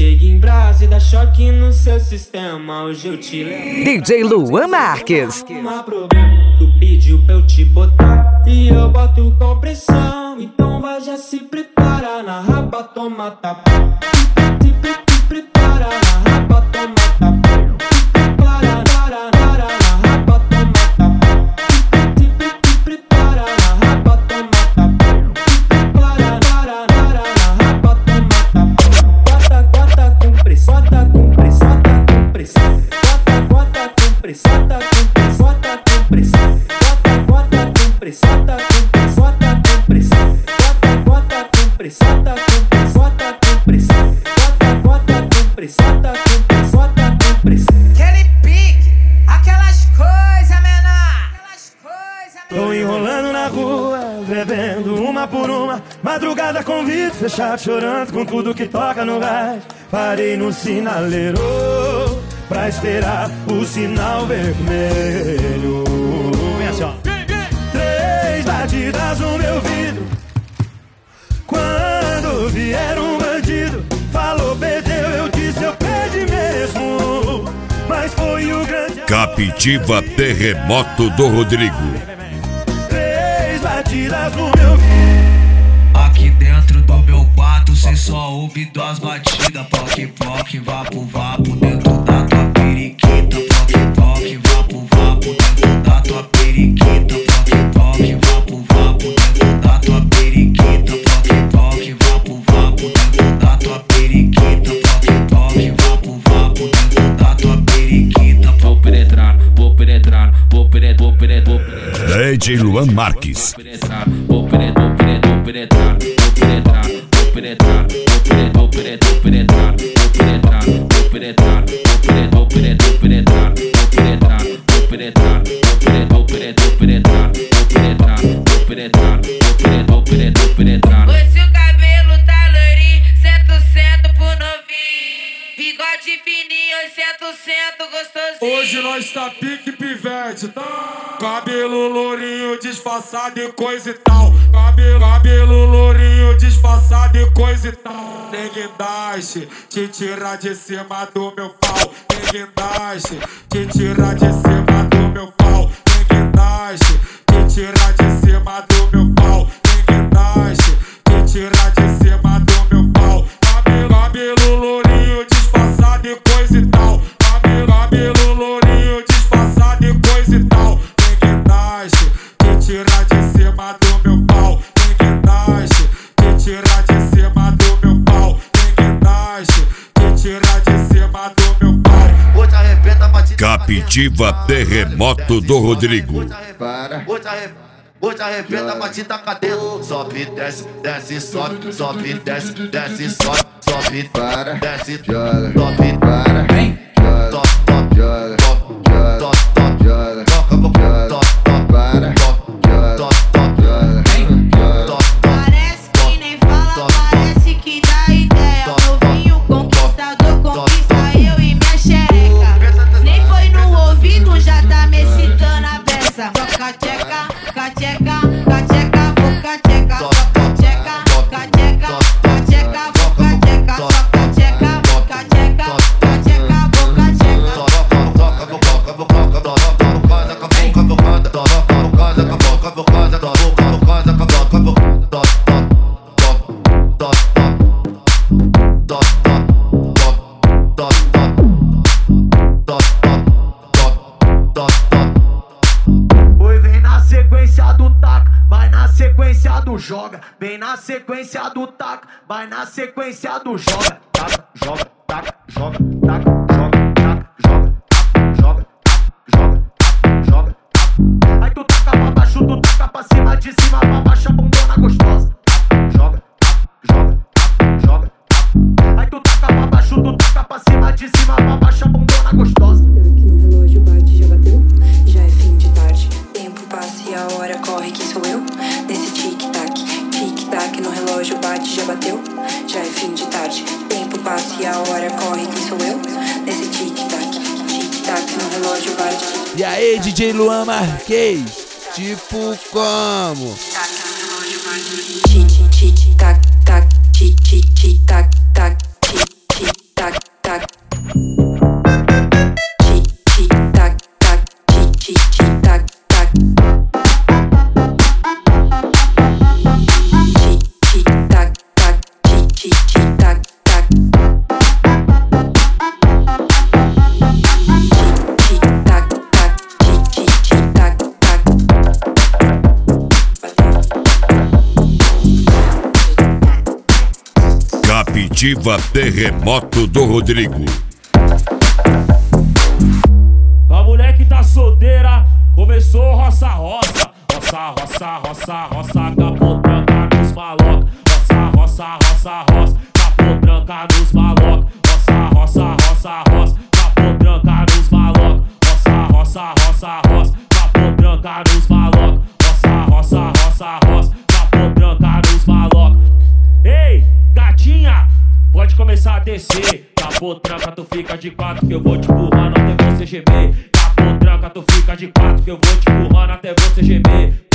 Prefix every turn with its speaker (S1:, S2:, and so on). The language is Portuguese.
S1: chega em brasa e dá choque no seu sistema. Hoje eu te levo.
S2: DJ Luan Marques.
S1: Não há problema, tu pediu pra eu te botar e eu boto com pressão. Então vai já se prepara, na raba toma tapa. Se prepara, na raba toma tapa.
S3: Aquele pique, aquelas coisas menor.
S4: Tô enrolando na rua, bebendo uma por uma. Madrugada com vidro fechado, chorando com tudo que toca no gás. Parei no sinaleiro pra esperar o sinal vermelho. Vem assim, ó. 3 batidas no meu vidro. Quando vier um bandido, falou perdeu, eu disse eu perdi mesmo. Mas foi o grande
S5: Captiva Terremoto do Rodrigo.
S4: 3 batidas no meu vidro.
S6: Aqui dentro do meu quarto cê só ouve 2 batidas. Poc, poc, vapo, vapo dentro da tua periquita. Poc, poc, vapo, vapo dentro da tua periquita. Poc, poc, vapo, vapo dentro da tua periquita. Poc, poc, vapo, vapo dentro da tua periquita. Poc, poc, vapo, vapo dentro da tua periquita. Vou penetrar, vou penetrar, vou penetrar, vou penetrar, vou penetrar.
S5: DJ Luan Marques.
S6: Vou penetrar, vou penetrar, vou penetrar, vou penetrar, vou penetrar, vou penetrar, vou penetrar, vou penetrar, vou penetrar, vou penetrar, vou penetrar, vou penetrar, vou penetrar, vou penetrar, vou penetrar, vou penetrar, vou penetrar, vou penetrar.
S3: Hoje o cabelo tá loirinho, 100% pro novinho. Bigode fininho, 100% gostosinho.
S7: Hoje nós tá pique pivete, tá? Cabelo lourinho, disfarçado e coisa e tal. Cabelo lourinho, disfarçado e coisa e tal. Tem guindaste, te tirar de cima do meu pau. Tem guindaste, te tirar de cima do meu pau. Tem guindaste, te tirar de cima do meu pau. Tem guindaste, te tirar de cima do meu pau. Cabelo lourinho, disfarçado e coisa e tal. Cabelo lourinho, disfarçado e coisa e tal. Tem guindaste, te tirar de cima do meu pau. Tem guindaste, te tirar de cima do meu pau. Tem guindaste, te tirar de cima do meu pau.
S8: Hoje arrebenta a batida.
S5: Captiva Terremoto do Rodrigo.
S8: Hoje arrebenta a batida cadela. Sobe, desce, desce, sobe, sobe, desce, desce, sobe, sobe, para, desce, joga, sobe, para, vem, top, top, joga, top, top, top, joga, toca, top, top, para, top, top, top, joga, vem, top.
S3: Parece que nem fala, parece que dá ideia. Novinho conquistador, conquista eu e minha xereca. Nem foi no ouvido, já tá me excitando a beça. Só cacheca, cacheca, cacheca, vou cacheca. Só cacheca, cacheca, cacheca, vou cacheca. Só cacheca, cacheca, cacheca, vou cacheca.
S4: Oi, vem na sequência do taca, vai na sequência do joga. Vem na sequência do taca, vai na sequência do joga. Taca, joga, taca, joga, taca, joga, taca, joga, taca, joga, taca, joga, taca, joga, taca. Aí tu taca pra baixo, tu taca pra cima, de cima pra baixo, a bundona gostosa. Taca, joga, taca, joga, taca, joga, taca. Aí tu taca pra baixo, tu taca pra cima, de cima pra baixo, a bundona gostosa.
S9: Aqui no relógio bate, já bateu, já é fim de tarde. Tempo passa e a hora corre, quem sou eu? Nesse tic-tac, tic-tac no relógio bate, já bateu, já é fim de tarde. Tempo passa e a hora corre, quem sou eu? Nesse tic-tac, tic-tac no relógio bate.
S2: E aí, DJ Luan Marques? Tipo como?
S9: Tic-tac, tac, tic-tic-tac, tac, tic-tac. tic-tac, tac. Tic-tac, tac, tic-tac, tac.
S5: Captiva Terremoto do Rodrigo.
S10: A mulher que tá solteira começou roça-roça. Roça, capotranca nos maloca. Roça, capotranca nos maloca. Roça, capotranca nos maloca. Roça, capotranca nos maloca. Roça, capotranca nos maloca. Ei, gatinha, pode começar a descer. Capotranca, tu fica de quatro que eu vou te empurrando até você gemer. Capotranca, tu fica de quatro que eu vou te empurrando até você gemer.